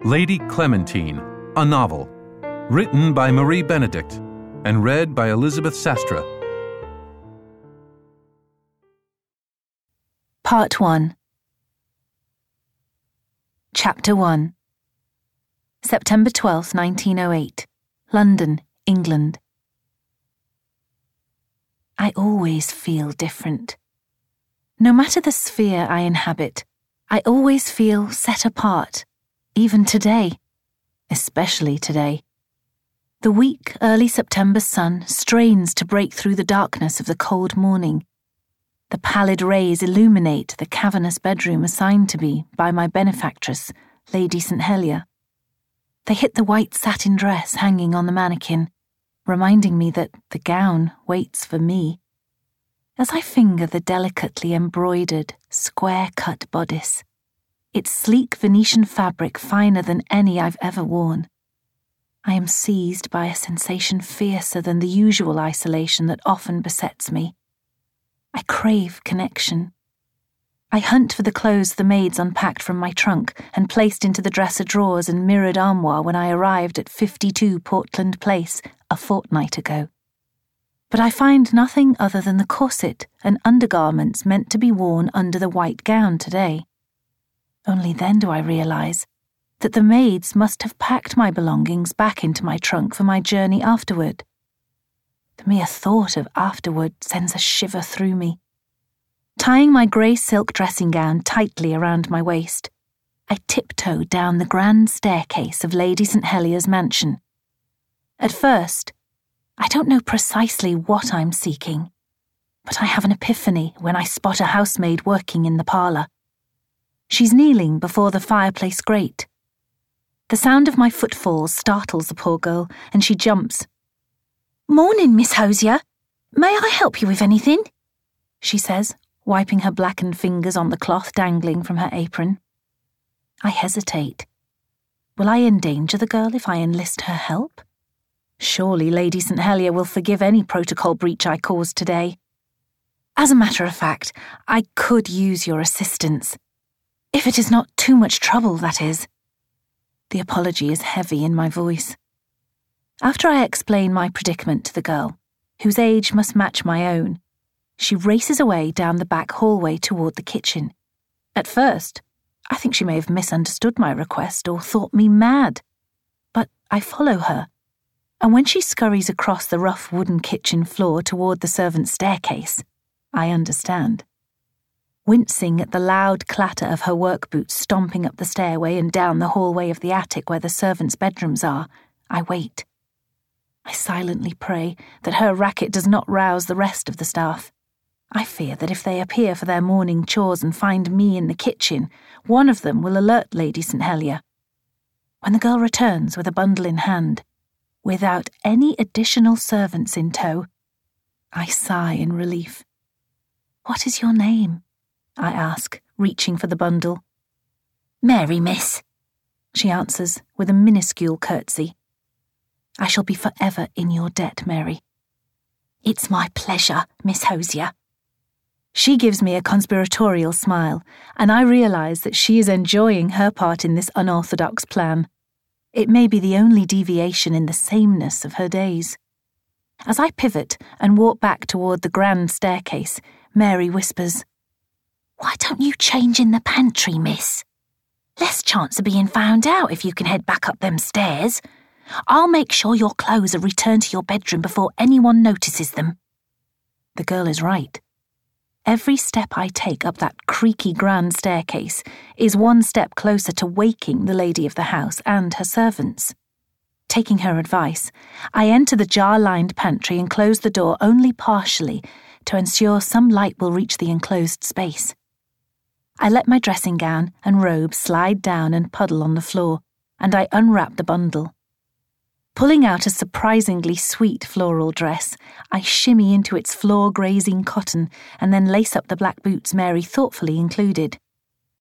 Lady Clementine, a novel, written by Marie Benedict and read by Elizabeth Sastra. Part 1. Chapter 1. September 12th, 1908. London, England. I always feel different. No matter the sphere I inhabit, I always feel set apart, even today, especially today. The weak, early September sun strains to break through the darkness of the cold morning. The pallid rays illuminate the cavernous bedroom assigned to me by my benefactress, Lady St. Helier. They hit the white satin dress hanging on the mannequin, reminding me that the gown waits for me. As I finger the delicately embroidered, square-cut bodice, its sleek Venetian fabric finer than any I've ever worn, I am seized by a sensation fiercer than the usual isolation that often besets me. I crave connection. I hunt for the clothes the maids unpacked from my trunk and placed into the dresser drawers and mirrored armoire when I arrived at 52 Portland Place a fortnight ago. But I find nothing other than the corset and undergarments meant to be worn under the white gown today. Only then do I realize that the maids must have packed my belongings back into my trunk for my journey afterward. The mere thought of afterward sends a shiver through me. Tying my grey silk dressing gown tightly around my waist, I tiptoe down the grand staircase of Lady St. Helier's mansion. At first, I don't know precisely what I'm seeking, but I have an epiphany when I spot a housemaid working in the parlour. She's kneeling before the fireplace grate. The sound of my footfalls startles the poor girl, and she jumps. "Morning, Miss Hosier. May I help you with anything?" she says, wiping her blackened fingers on the cloth dangling from her apron. I hesitate. Will I endanger the girl if I enlist her help? Surely Lady St. Helier will forgive any protocol breach I caused today. As a matter of fact, I could use your assistance. If it is not too much trouble, that is. The apology is heavy in my voice. After I explain my predicament to the girl, whose age must match my own, she races away down the back hallway toward the kitchen. At first, I think she may have misunderstood my request or thought me mad. But I follow her, and when she scurries across the rough wooden kitchen floor toward the servants' staircase, I understand. Wincing at the loud clatter of her work boots stomping up the stairway and down the hallway of the attic where the servants' bedrooms are, I wait. I silently pray that her racket does not rouse the rest of the staff. I fear that if they appear for their morning chores and find me in the kitchen, one of them will alert Lady St. Helier. When the girl returns with a bundle in hand, without any additional servants in tow, I sigh in relief. "What is your name?" I ask, reaching for the bundle. "Mary, miss," she answers with a minuscule curtsy. "I shall be forever in your debt, Mary." "It's my pleasure, Miss Hosier." She gives me a conspiratorial smile, and I realise that she is enjoying her part in this unorthodox plan. It may be the only deviation in the sameness of her days. As I pivot and walk back toward the grand staircase, Mary whispers, "Why don't you change in the pantry, miss? Less chance of being found out if you can head back up them stairs. I'll make sure your clothes are returned to your bedroom before anyone notices them." The girl is right. Every step I take up that creaky grand staircase is one step closer to waking the lady of the house and her servants. Taking her advice, I enter the jar-lined pantry and close the door only partially to ensure some light will reach the enclosed space. I let my dressing gown and robe slide down and puddle on the floor, and I unwrap the bundle. Pulling out a surprisingly sweet floral dress, I shimmy into its floor-grazing cotton and then lace up the black boots Mary thoughtfully included.